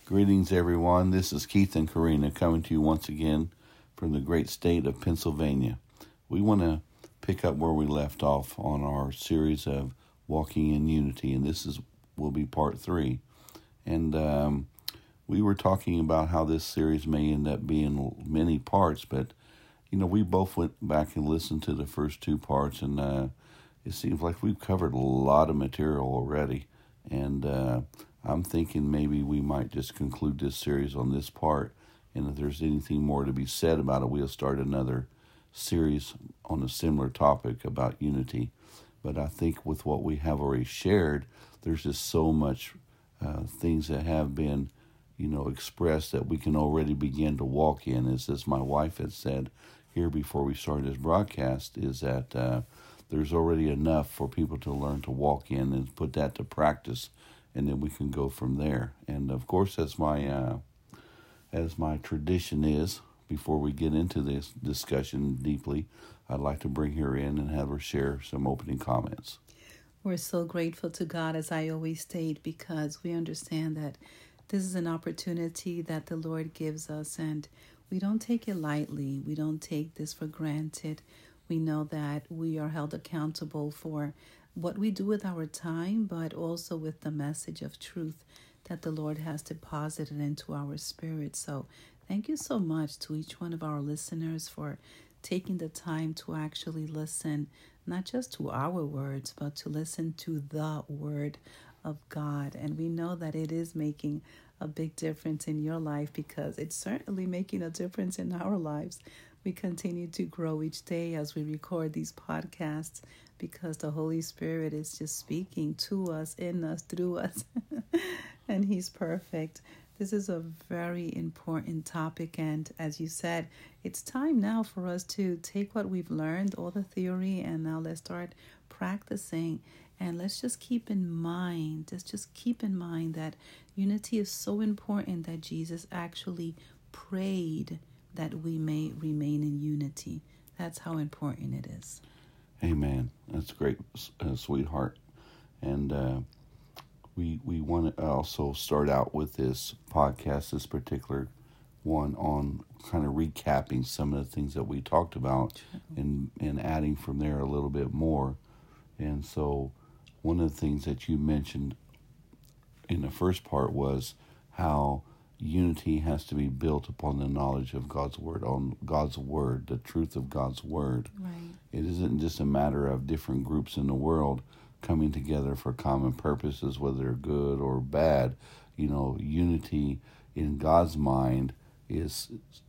Greetings, everyone. This is Keith and Karina coming to you once again from the great state of Pennsylvania. We want to pick up where we left off on our series of Walking in Unity, and will be part 3. And we were talking about how this series may end up being many parts, but we both went back and listened to the first 2 parts, and it seems like we've covered a lot of material already. And I'm thinking maybe we might just conclude this series on this part, and if there's anything more to be said about it, we'll start another series on a similar topic about unity. But I think with what we have already shared, there's just so much things that have been, expressed that we can already begin to walk in. As my wife had said here before we started this broadcast, is that there's already enough for people to learn to walk in and put that to practice, and then we can go from there. And of course, as my tradition is, before we get into this discussion deeply, I'd like to bring her in and have her share some opening comments. We're so grateful to God, as I always state, because we understand that this is an opportunity that the Lord gives us, and we don't take it lightly. We don't take this for granted. We know that we are held accountable for what we do with our time, but also with the message of truth that the Lord has deposited into our spirit. So thank you so much to each one of our listeners for taking the time to actually listen, not just to our words, but to listen to the Word of God. And we know that it is making a big difference in your life, because it's certainly making a difference in our lives. We continue to grow each day as we record these podcasts, because the Holy Spirit is just speaking to us, in us, through us, and He's perfect. This is a very important topic, and as you said, it's time now for us to take what we've learned, all the theory, and now let's start practicing. And let's just keep in mind, that unity is so important that Jesus actually prayed that we may remain in unity. That's how important it is. Amen. That's great, sweetheart. And we want to also start out with this podcast, this particular one, on kind of recapping some of the things that we talked about, and adding from there a little bit more. And so one of the things that you mentioned in the first part was how unity has to be built upon the knowledge of God's Word, on God's Word, the truth of God's Word. Right. It isn't just a matter of different groups in the world coming together for common purposes, whether they're good or bad. Unity in God's mind is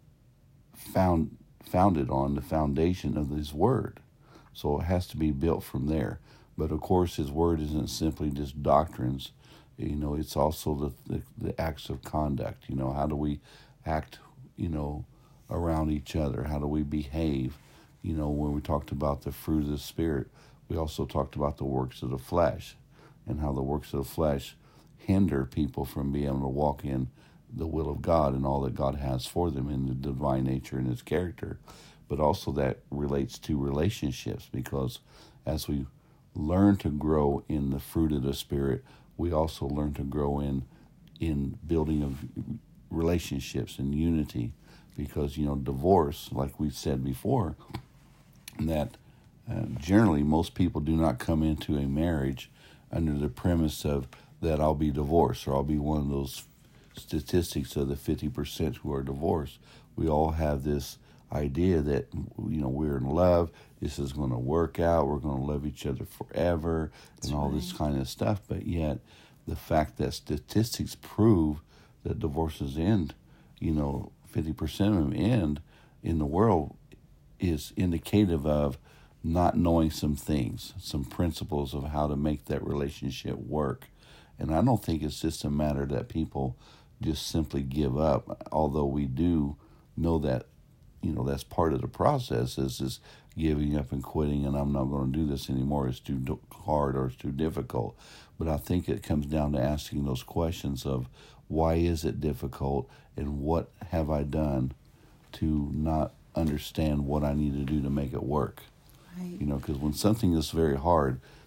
founded on the foundation of His Word. So it has to be built from there. But of course, His Word isn't simply just doctrines. It's also the acts of conduct. How do we act, around each other? How do we behave? When we talked about the fruit of the Spirit, we also talked about the works of the flesh, and how the works of the flesh hinder people from being able to walk in the will of God and all that God has for them in the divine nature and His character. But also that relates to relationships, because as we learn to grow in the fruit of the Spirit, we also learn to grow in building of relationships and unity, because divorce, like we said before, that generally most people do not come into a marriage under the premise of that I'll be divorced, or I'll be one of those statistics of the 50% who are divorced. We all have this idea that we're in love, this is going to work out, we're going to love each other forever, and all this kind of stuff. But yet the fact that statistics prove that divorces end, 50% of them end in the world, is indicative of not knowing some things, some principles of how to make that relationship work. And I don't think it's just a matter that people just simply give up, although we do know that that's part of the process, is this giving up and quitting, and I'm not going to do this anymore, it's too hard or it's too difficult. But I think it comes down to asking those questions of why is it difficult, and what have I done to not understand what I need to do to make it work. Right. Because when something is very hard,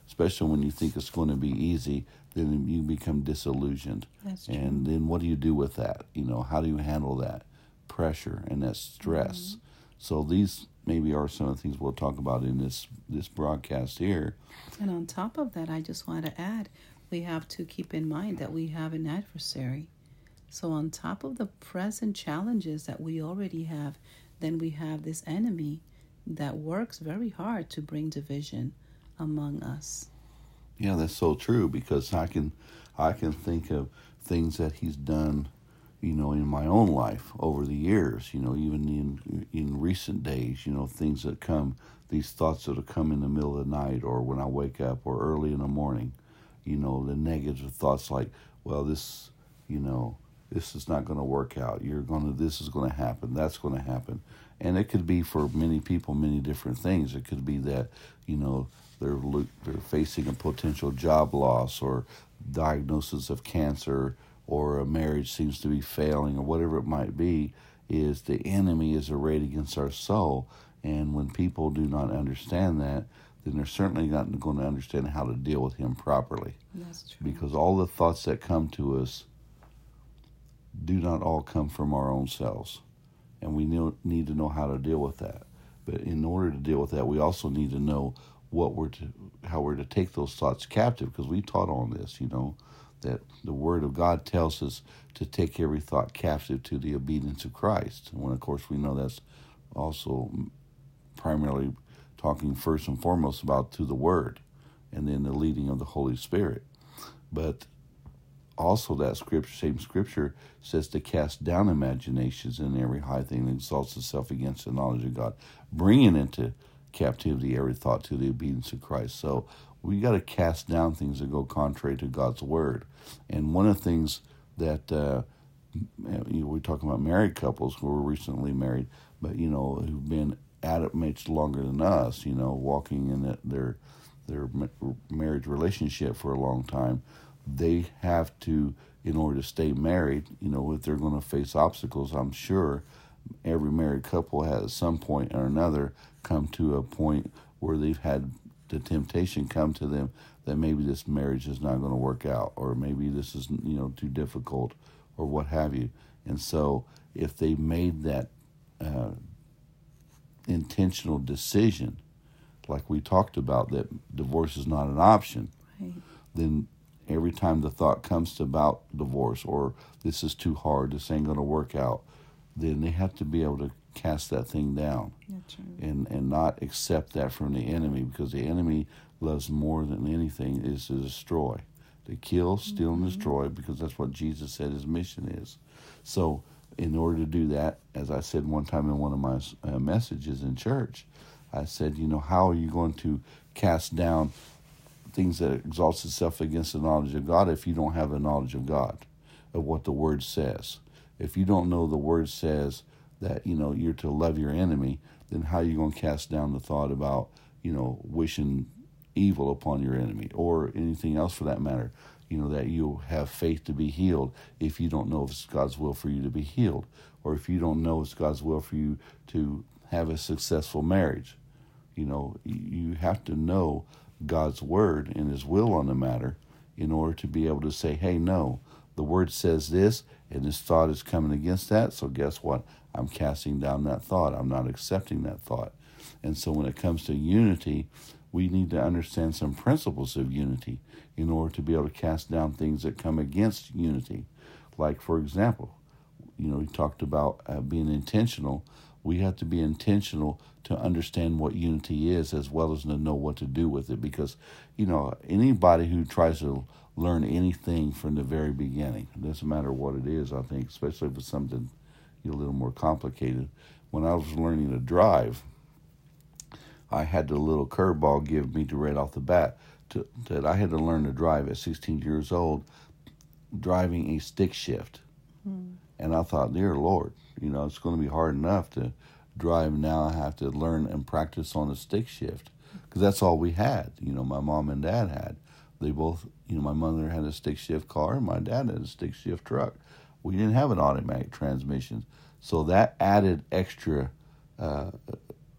especially when you think it's going to be easy, then you become disillusioned. That's true. And then what do you do with that? How do you handle that pressure and that stress? So these maybe are some of the things we'll talk about in this broadcast here. And on top of that, I just want to add, we have to keep in mind that we have an adversary. So on top of the present challenges that we already have, then we have this enemy that works very hard to bring division among us. Yeah, that's so true, because I can think of things that he's done, in my own life over the years, even in recent days, things that come, these thoughts that have come in the middle of the night or when I wake up or early in the morning, the negative thoughts like, well, this is not going to work out. This is going to happen. That's going to happen. And it could be for many people, many different things. It could be that, they're facing a potential job loss or diagnosis of cancer, or a marriage seems to be failing, or whatever it might be. Is the enemy is arrayed against our soul. And when people do not understand that, then they're certainly not going to understand how to deal with him properly. That's true. Because all the thoughts that come to us do not all come from our own selves. And we need to know how to deal with that. But in order to deal with that, we also need to know how we're to take those thoughts captive, because we taught on this, that the Word of God tells us to take every thought captive to the obedience of Christ. And when, of course, we know that's also primarily talking first and foremost about to the Word, and then the leading of the Holy Spirit. But also that same scripture says to cast down imaginations and every high thing that exalts itself against the knowledge of God, bringing into captivity every thought to the obedience of Christ. So we got to cast down things that go contrary to God's word. And one of the things that we're talking about married couples who were recently married, but who've been at it much longer than us, walking in their marriage relationship for a long time. They have to, in order to stay married, if they're going to face obstacles, I'm sure every married couple has at some point or another come to a point where they've had the temptation come to them that maybe this marriage is not going to work out, or maybe this is too difficult, or what have you. And so if they made that intentional decision, like we talked about, that divorce is not an option, Right. then every time the thought comes about divorce, or this is too hard, this ain't going to work out, then they have to be able to cast that thing down. That's right. and not accept that from the enemy, because the enemy loves more than anything is to destroy, to kill, steal, and destroy, because that's what Jesus said his mission is. So in order to do that, as I said one time in one of my messages in church, I said, how are you going to cast down things that exalts itself against the knowledge of God if you don't have the knowledge of God, of what the Word says? If you don't know the Word says that, you're to love your enemy, then how are you going to cast down the thought about, wishing evil upon your enemy, or anything else for that matter? That you have faith to be healed if you don't know if it's God's will for you to be healed, or if you don't know it's God's will for you to have a successful marriage. You have to know God's word and his will on the matter in order to be able to say, hey, no, the word says this, and this thought is coming against that, so guess what? I'm casting down that thought. I'm not accepting that thought. And so when it comes to unity, we need to understand some principles of unity in order to be able to cast down things that come against unity. Like, for example, we talked about being intentional. We have to be intentional to understand what unity is, as well as to know what to do with it. Because, anybody who tries to learn anything from the very beginning, it doesn't matter what it is, I think, especially if it's something a little more complicated. When I was learning to drive, I had the little curveball given me to right off the bat that I had to learn to drive at 16 years old, driving a stick shift. And I thought, dear Lord, it's going to be hard enough to drive. Now I have to learn and practice on a stick shift, because that's all we had. My mom and dad had. They both, my mother had a stick shift car, and my dad had a stick shift truck. We didn't have an automatic transmission. So that added extra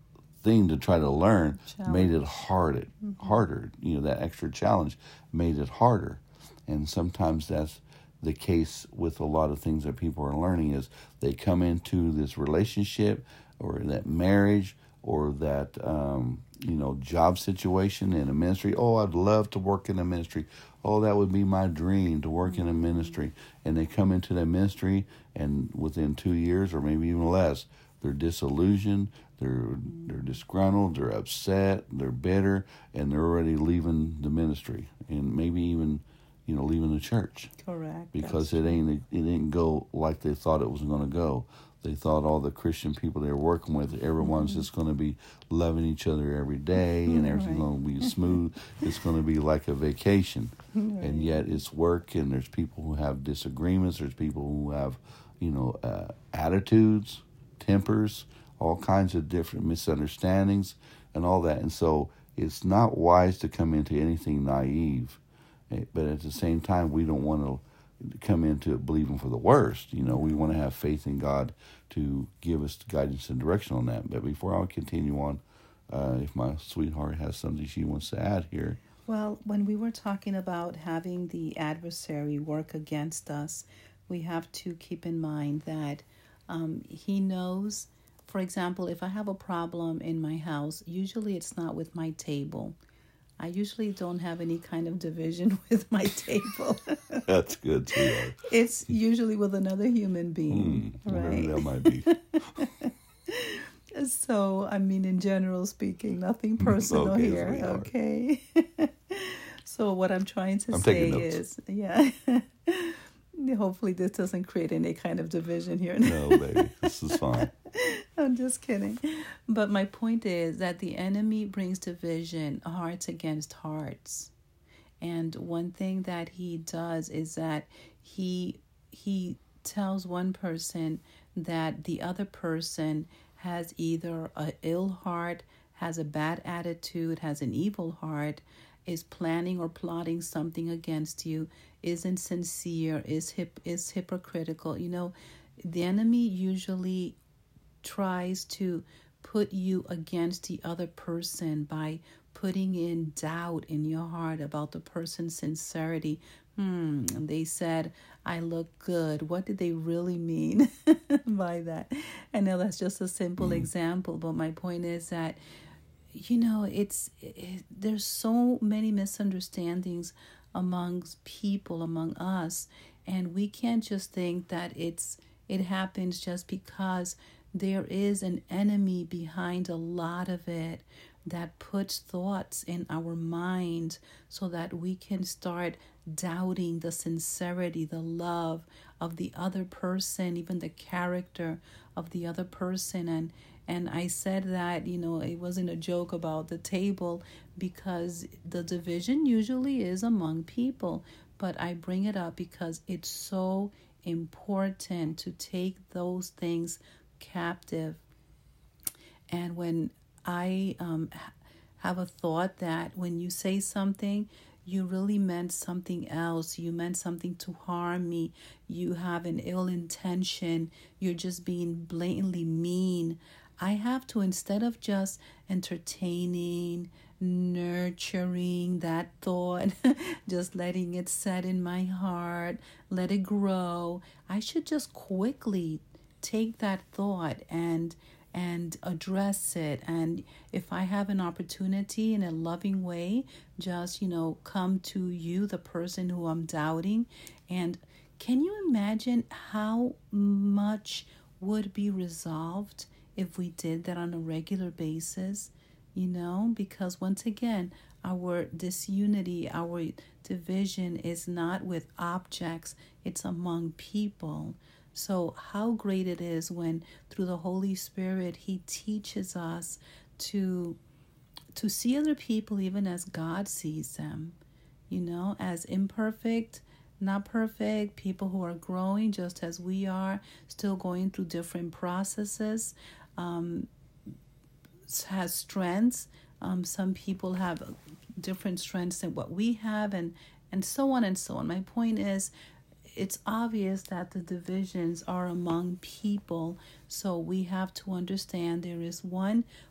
thing to try to learn made it harder. That extra challenge made it harder. And sometimes that's the case with a lot of things that people are learning is they come into this relationship or that marriage or that job situation in a ministry. Oh, I'd love to work in a ministry. Oh, that would be my dream to work in a ministry. And they come into that ministry, and within 2 years or maybe even less, they're disillusioned, they're disgruntled, they're upset, they're bitter, and they're already leaving the ministry and maybe even leaving the church. Correct. Because it didn't go like they thought it was going to go. They thought all the Christian people they were working with, everyone's just going to be loving each other every day, and everything's going to be smooth. It's going to be like a vacation. And yet it's work, and there's people who have disagreements. There's people who have, attitudes, tempers, all kinds of different misunderstandings and all that. And so it's not wise to come into anything naive. But at the same time, we don't want to come into it believing for the worst. We want to have faith in God to give us guidance and direction on that. But before I continue on, if my sweetheart has something she wants to add here. Well, when we were talking about having the adversary work against us, we have to keep in mind that he knows, for example, if I have a problem in my house, usually it's not with my table. I usually don't have any kind of division with my table. That's good, sweetheart. It's usually with another human being, right? Whatever that might be. So, in general speaking, nothing personal here, sweetheart. Okay? So what I'm trying to say is, hopefully this doesn't create any kind of division here. No, baby, this is fine. I'm just kidding. But my point is that the enemy brings division, hearts against hearts. And one thing that he does is that he tells one person that the other person has either an ill heart, has a bad attitude, has an evil heart, is planning or plotting something against you, isn't sincere, is hypocritical. The enemy usually tries to put you against the other person by putting in doubt in your heart about the person's sincerity. They said, I look good. What did they really mean by that? I know that's just a simple example, but my point is that, there's so many misunderstandings amongst people, among us, and we can't just think that it happens just because there is an enemy behind a lot of it that puts thoughts in our mind so that we can start doubting the sincerity, the love of the other person, even the character of the other person. And I said that, it wasn't a joke about the table because the division usually is among people. But I bring it up because it's so important to take those things captive. And when I have a thought that when you say something, you really meant something else. You meant something to harm me. You have an ill intention. You're just being blatantly mean. I have to, instead of just entertaining, nurturing that thought, just letting it set in my heart, let it grow, I should just quickly take that thought and address it. And if I have an opportunity in a loving way, just, come to you, the person who I'm doubting. And can you imagine how much would be resolved if we did that on a regular basis? Because once again, our disunity, our division is not with objects, it's among people. So how great it is when through the Holy Spirit, he teaches us to see other people even as God sees them, as imperfect, not perfect, people who are growing just as we are, still going through different processes, has strengths. Some people have different strengths than what we have, and so on and so on. My point is, it's obvious that the divisions are among people, so we have to understand there is one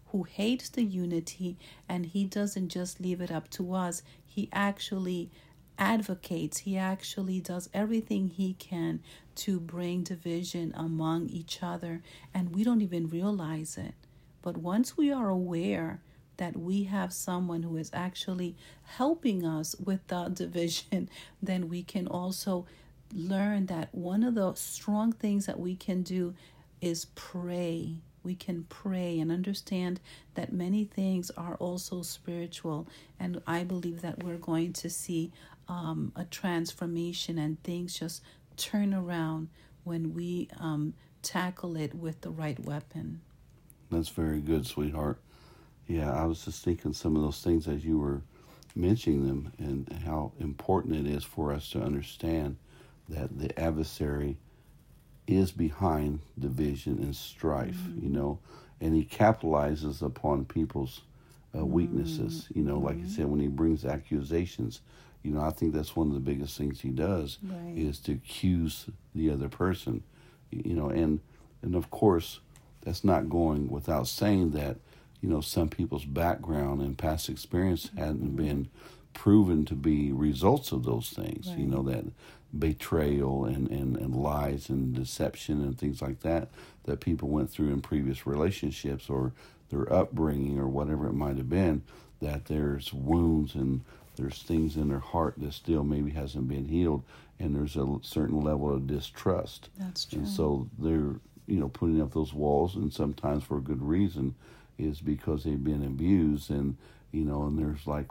who hates the unity, and he doesn't just leave it up to us. He actually advocates, he actually does everything he can to bring division among each other, and we don't even realize it. But once we are aware that we have someone who is actually helping us with the division, then we can also learn that one of the strong things that we can do is pray. We can pray and understand that many things are also spiritual. And I believe that we're going to see a transformation and things just turn around when we tackle it with the right weapon. That's very good, sweetheart. Yeah, I was just thinking some of those things as you were mentioning them, and how important it is for us to understand that the adversary is behind division and strife, and he capitalizes upon people's weaknesses, like you said, when he brings accusations. I think that's one of the biggest things he does, Right. is to accuse the other person, and of course, that's not going without saying that, some people's background and past experience hadn't been proven to be results of those things, Right. that betrayal and lies and deception and things like that people went through in previous relationships, or their upbringing, or whatever it might have been, that there's wounds and there's things in their heart that still maybe hasn't been healed, and there's a certain level of distrust. That's true. And so they're, putting up those walls, and sometimes for a good reason, is because they've been abused, and there's like,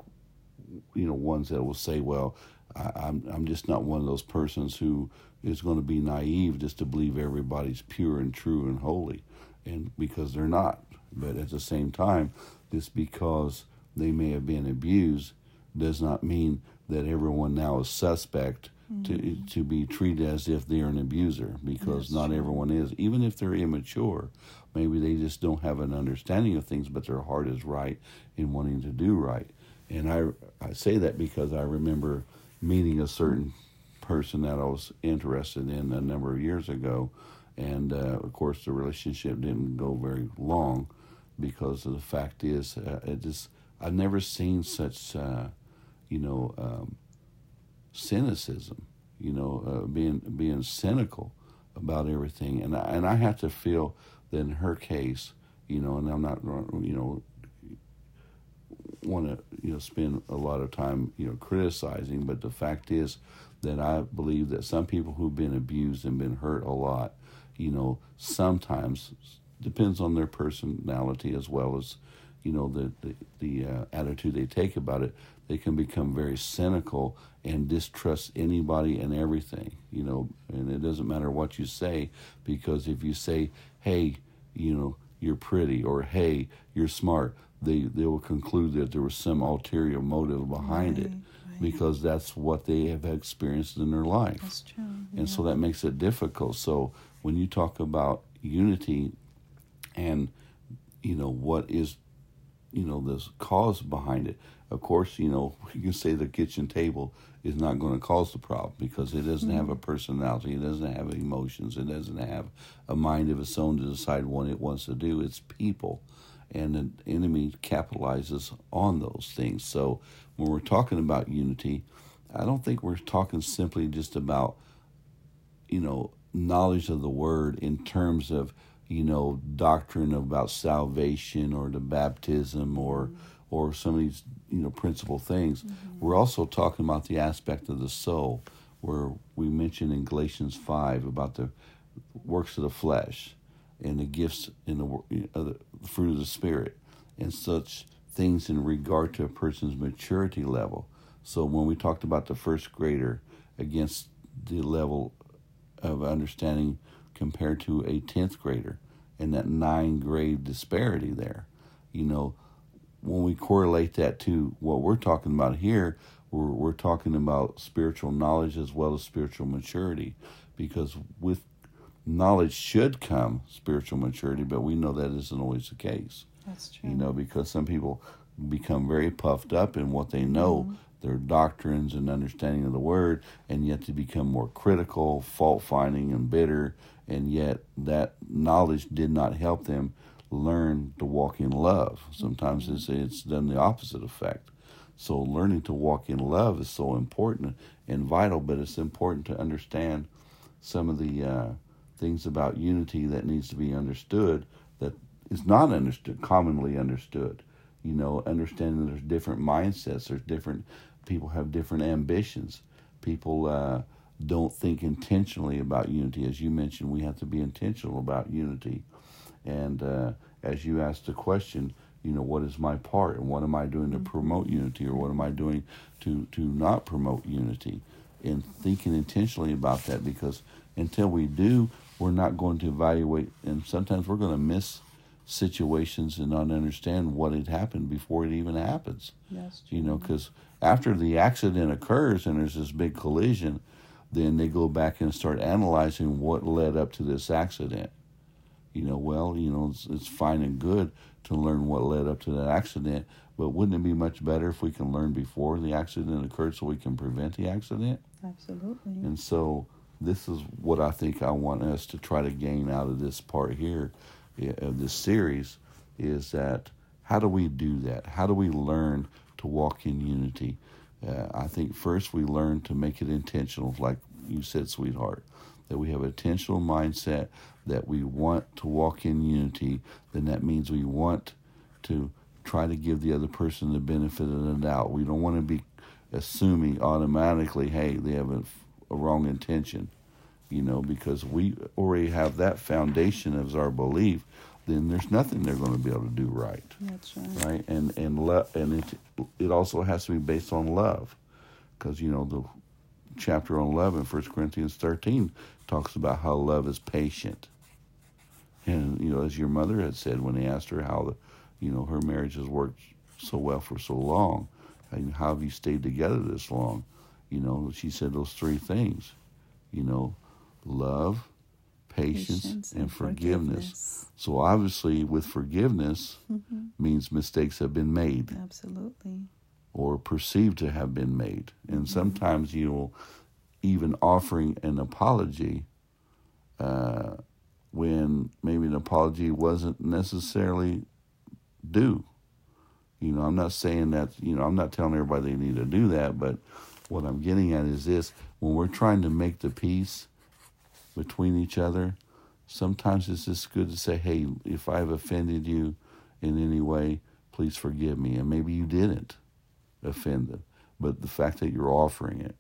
ones that will say, well, I'm just not one of those persons who is going to be naive just to believe everybody's pure and true and holy, and because they're not. But at the same time, just because they may have been abused does not mean that everyone now is suspect to be treated as if they're an abuser, because not everyone is. Even if they're immature, maybe they just don't have an understanding of things, but their heart is right in wanting to do right. And I say that because I remember meeting a certain person that I was interested in a number of years ago, and of course the relationship didn't go very long, because of the fact is, I've never seen such cynicism, being cynical about everything, and I have to feel that in her case, and I'm not, want to spend a lot of time criticizing, but the fact is that I believe that some people who've been abused and been hurt a lot, sometimes depends on their personality, as well as the attitude they take about it. They can become very cynical and distrust anybody and everything, and it doesn't matter what you say, because if you say, hey, you're pretty, or hey, you're smart, they will conclude that there was some ulterior motive behind it, because that's what they have experienced in their life. That's true. And so that makes it difficult. So when you talk about unity and, what is, the cause behind it, of course, you can say the kitchen table is not going to cause the problem, because it doesn't have a personality, it doesn't have emotions, it doesn't have a mind of its own to decide what it wants to do. It's people. And the enemy capitalizes on those things. So when we're talking about unity, I don't think we're talking simply just about, knowledge of the word in terms of, doctrine about salvation or the baptism or some of these, principal things. We're also talking about the aspect of the soul, where we mentioned in Galatians 5 about the works of the flesh and the gifts in the fruit of the Spirit, and such things in regard to a person's maturity level. So when we talked about the first grader against the level of understanding compared to a 10th grader, and that 9-grade disparity there, when we correlate that to what we're talking about here, we're talking about spiritual knowledge as well as spiritual maturity, because with knowledge should come spiritual maturity, but we know that isn't always the case. That's true. Because some people become very puffed up in what they know, their doctrines and understanding of the word, and yet they become more critical, fault-finding, and bitter, and yet that knowledge did not help them learn to walk in love. Sometimes it's done the opposite effect. So learning to walk in love is so important and vital, but it's important to understand some of the things about unity that needs to be understood that is not understood, commonly understood. Understanding there's different mindsets, there's different people have different ambitions. People don't think intentionally about unity. As you mentioned, we have to be intentional about unity. And as you asked the question, what is my part and what am I doing to promote unity, or what am I doing to not promote unity? And thinking intentionally about that, because until we do, we're not going to evaluate, and sometimes we're going to miss situations and not understand what had happened before it even happens. That's true. Because after the accident occurs and there's this big collision, then they go back and start analyzing what led up to this accident. It's fine and good to learn what led up to that accident, but wouldn't it be much better if we can learn before the accident occurred so we can prevent the accident? Absolutely. And so this is what I think I want us to try to gain out of this part here of this series, is that how do we do that? How do we learn to walk in unity? I think first we learn to make it intentional, like you said, sweetheart, that we have an intentional mindset that we want to walk in unity. Then that means we want to try to give the other person the benefit of the doubt. We don't want to be assuming automatically, hey, they have a wrong intention, because we already have that foundation as our belief. Then there's nothing they're going to be able to do right. That's right. Right, and it also has to be based on love, because the chapter 11, 1 Corinthians 13, talks about how love is patient. And as your mother had said when they asked her how her marriage has worked so well for so long, and how have you stayed together this long? She said those three things. Love, patience and forgiveness. So obviously with forgiveness means mistakes have been made. Absolutely. Or perceived to have been made. And sometimes even offering an apology when maybe an apology wasn't necessarily due. I'm not saying that, I'm not telling everybody they need to do that, but what I'm getting at is this: when we're trying to make the peace between each other, sometimes it's just good to say, hey, if I've offended you in any way, please forgive me. And maybe you didn't offend them, but the fact that you're offering it,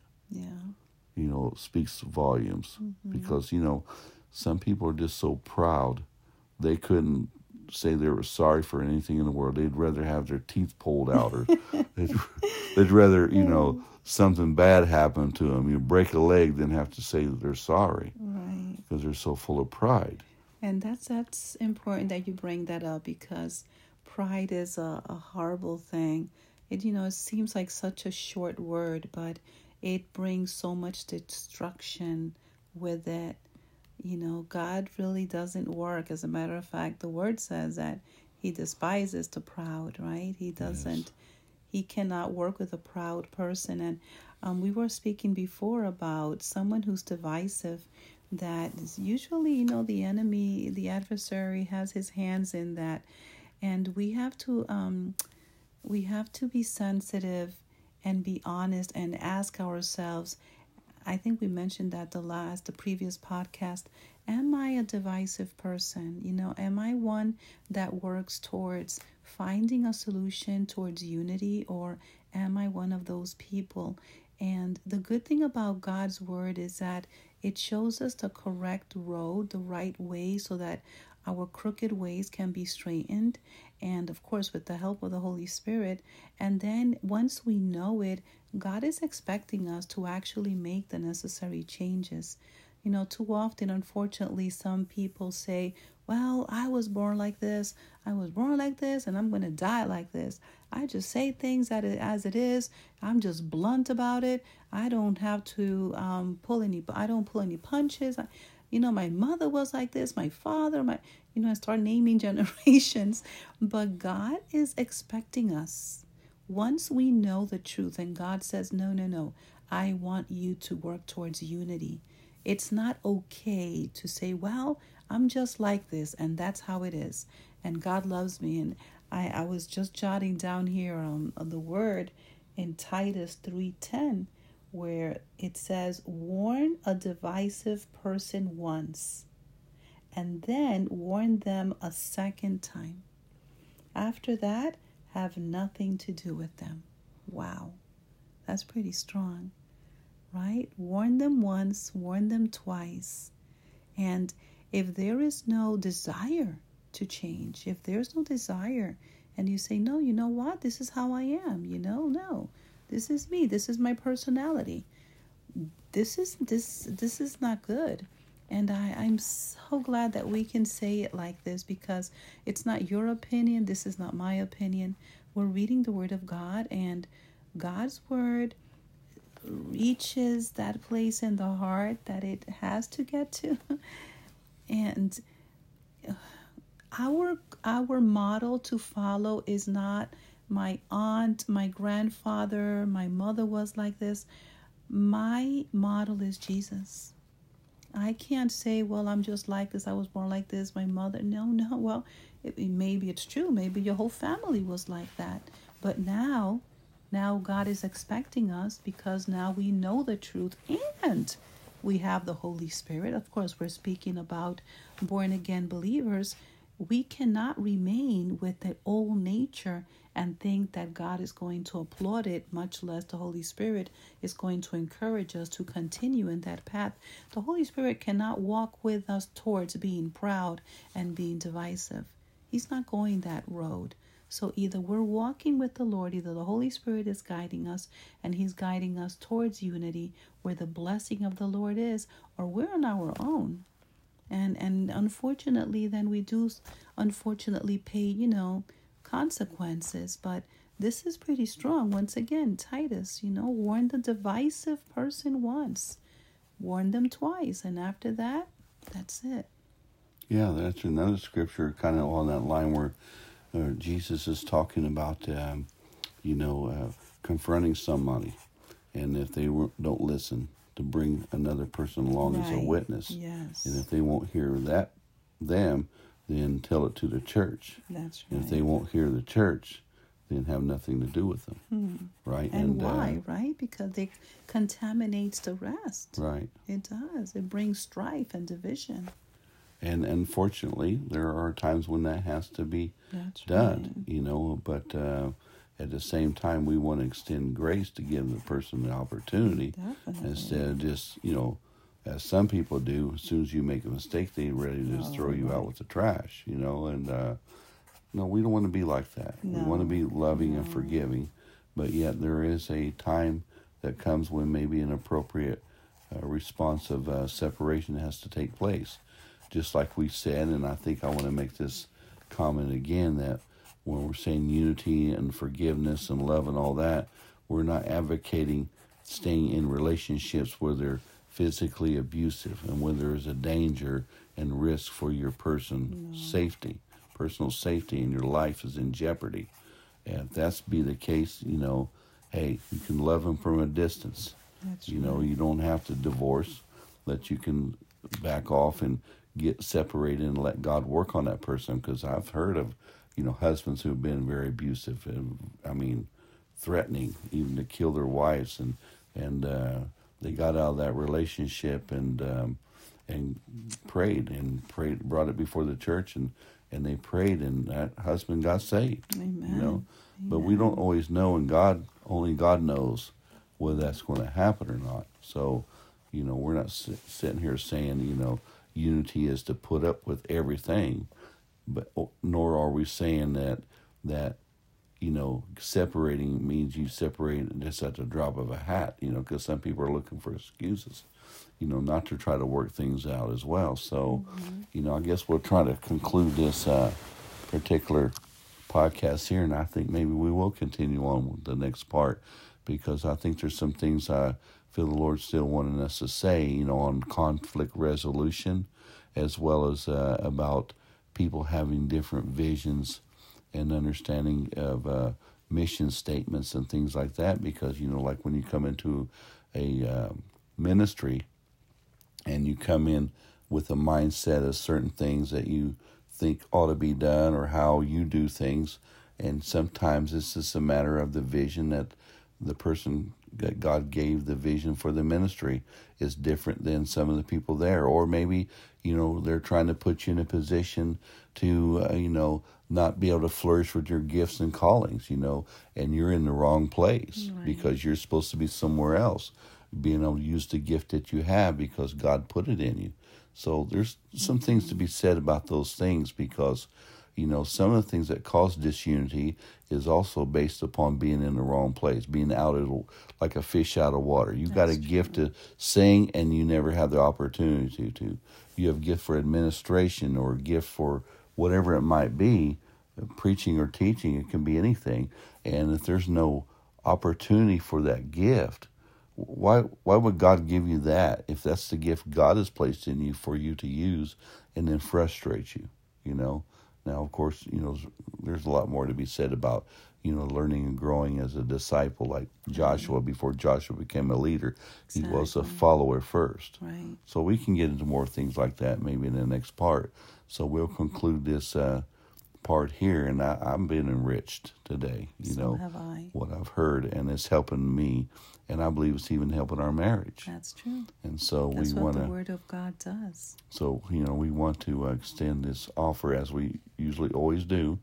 speaks volumes. Because, some people are just so proud, they couldn't say they were sorry for anything in the world. They'd rather have their teeth pulled out, or they'd rather, something bad happen to them. You break a leg, than have to say that they're sorry. Right. Because they're so full of pride. And that's important that you bring that up, because pride is a horrible thing. It seems like such a short word, but it brings so much destruction with it. God really doesn't work. As a matter of fact, the word says that he despises the proud, right? He doesn't. Yes. He cannot work with a proud person. And we were speaking before about someone who's divisive, that is usually, the enemy, the adversary has his hands in that. And we have to be sensitive and be honest and ask ourselves, I think we mentioned that the previous podcast, am I a divisive person? Am I one that works towards finding a solution, towards unity, or am I one of those people? And the good thing about God's word is that it shows us the correct road, the right way, so that our crooked ways can be straightened, and of course with the help of the Holy Spirit. And then once we know it, God is expecting us to actually make the necessary changes. Too often, unfortunately, some people say, well, I was born like this, and I'm going to die like this. I just say things as it is. I'm just blunt about it. I don't have to pull any punches. My mother was like this, my father, I start naming generations. But God is expecting us, once we know the truth, and God says, no, I want you to work towards unity. It's not okay to say, well, I'm just like this and that's how it is. And God loves me. And I was just jotting down here on the word in Titus 3:10, where it says, warn a divisive person once, and then warn them a second time. After that, have nothing to do with them. Wow, that's pretty strong, right? Warn them once, warn them twice. And if there is no desire to change, if there's no desire, and you say, no, you know what? This is how I am, no. This is me. This is my personality. This is not good. And I'm so glad that we can say it like this, because it's not your opinion. This is not my opinion. We're reading the Word of God, and God's Word reaches that place in the heart that it has to get to. And our model to follow is not my aunt, my grandfather, my mother was like this. My model is Jesus. I can't say, well, I'm just like this. I was born like this. My mother. No. Well, maybe it's true. Maybe your whole family was like that. But now God is expecting us, because now we know the truth and we have the Holy Spirit. Of course, we're speaking about born again believers. We cannot remain with the old nature and think that God is going to applaud it, much less the Holy Spirit is going to encourage us to continue in that path. The Holy Spirit cannot walk with us towards being proud and being divisive. He's not going that road. So either we're walking with the Lord, either the Holy Spirit is guiding us and He's guiding us towards unity where the blessing of the Lord is, or we're on our own. And unfortunately, then we do unfortunately pay, consequences. But this is pretty strong. Once again, Titus, warn the divisive person once, warn them twice, and after that, that's it. Yeah, that's another scripture kind of on that line where Jesus is talking about, confronting somebody, and if they don't listen, to bring another person along as a witness. Yes. And if they won't hear them, then tell it to the church. That's right. And if they won't hear the church, then have nothing to do with them. Right? And why, right? Because it contaminates the rest. Right. It does. It brings strife and division. And unfortunately, there are times when that has to be done, but at the same time, we want to extend grace to give the person the opportunity. Definitely. Instead of just, as some people do, as soon as you make a mistake, they're ready to just throw you out with the trash, and no, we don't want to be like that. No. We want to be loving and forgiving, but yet there is a time that comes when maybe an appropriate response of separation has to take place. Just like we said, and I think I want to make this comment again, that when we're saying unity and forgiveness and love and all that, we're not advocating staying in relationships where they're physically abusive and where there is a danger and risk for your personal safety, and your life is in jeopardy. And if that's be the case, hey, you can love them from a distance. That's You don't have to divorce, that you can back off and get separated and let God work on that person. Because I've heard of husbands who've been very abusive and, threatening even to kill their wives, and they got out of that relationship and prayed, brought it before the church, and they prayed, and that husband got saved. Amen. But we don't always know, and only God knows whether that's going to happen or not. So, we're not sitting here saying, unity is to put up with everything. But nor are we saying that separating means you separate just at the drop of a hat, because some people are looking for excuses, not to try to work things out as well. So, I guess we'll try to conclude this particular podcast here, and I think maybe we will continue on with the next part, because I think there's some things I feel the Lord still wanting us to say, on conflict resolution, as well as about people having different visions and understanding of mission statements and things like that. Because, like when you come into a ministry, and you come in with a mindset of certain things that you think ought to be done or how you do things. And sometimes it's just a matter of the vision that the person that God gave the vision for the ministry is different than some of the people there. Or maybe, they're trying to put you in a position to, not be able to flourish with your gifts and callings, and you're in the wrong place because you're supposed to be somewhere else, being able to use the gift that you have because God put it in you. So there's some things to be said about those things because, some of the things that cause disunity is also based upon being in the wrong place, being like a fish out of water. You've got a gift to sing and you never have the opportunity to. You have a gift for administration or a gift for whatever it might be, preaching or teaching, it can be anything. And if there's no opportunity for that gift, why would God give you that if that's the gift God has placed in you for you to use and then frustrate you, Now, of course, there's a lot more to be said about, learning and growing as a disciple, like Joshua. Before Joshua became a leader, he was a follower first. Right. So we can get into more things like that maybe in the next part. So we'll conclude this part here, and I've been enriched today, So have I. what I've heard, and it's helping me, and I believe it's even helping our marriage. That's true. And so That's we what want the to. Word of God does. So we want to extend this offer as we usually always do,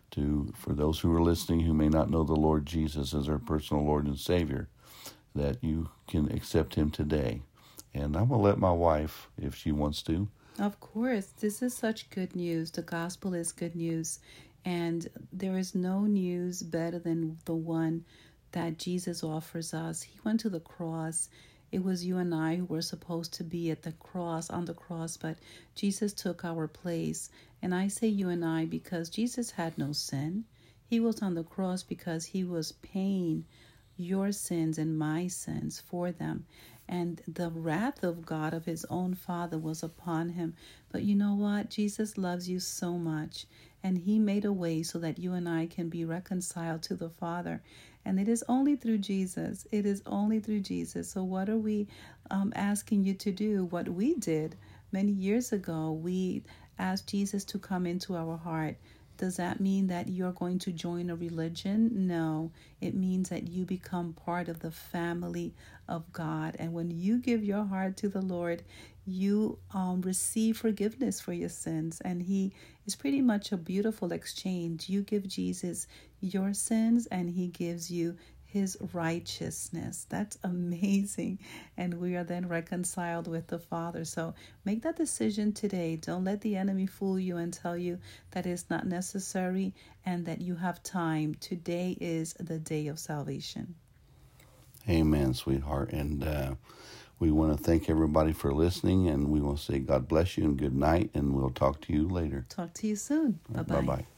for those who are listening who may not know the Lord Jesus as their personal Lord and Savior, that you can accept Him today. And I'm gonna let my wife, if she wants to. Of course, this is such good news. The gospel is good news. And there is no news better than the one that Jesus offers us. He went to the cross. It was you and I who were supposed to be on the cross, but Jesus took our place. And I say you and I because Jesus had no sin. He was on the cross because he was paying your sins and my sins for them. And the wrath of God, of his own Father, was upon him. But you know what? Jesus loves you so much. And he made a way so that you and I can be reconciled to the Father. And it is only through Jesus. It is only through Jesus. So what are we asking you to do? What we did many years ago, we asked Jesus to come into our heart. Does that mean that you're going to join a religion? No. It means that you become part of the family of God. And when you give your heart to the Lord, you receive forgiveness for your sins. And he is pretty much a beautiful exchange. You give Jesus your sins and he gives you his righteousness. That's amazing. And we are then reconciled with the Father. So make that decision today. Don't let the enemy fool you and tell you that it's not necessary and that you have time. Today is the day of salvation. Amen, sweetheart. And we want to thank everybody for listening, and we want to say God bless you and good night, and we'll talk to you later. Talk to you soon. Bye-bye. Bye-bye.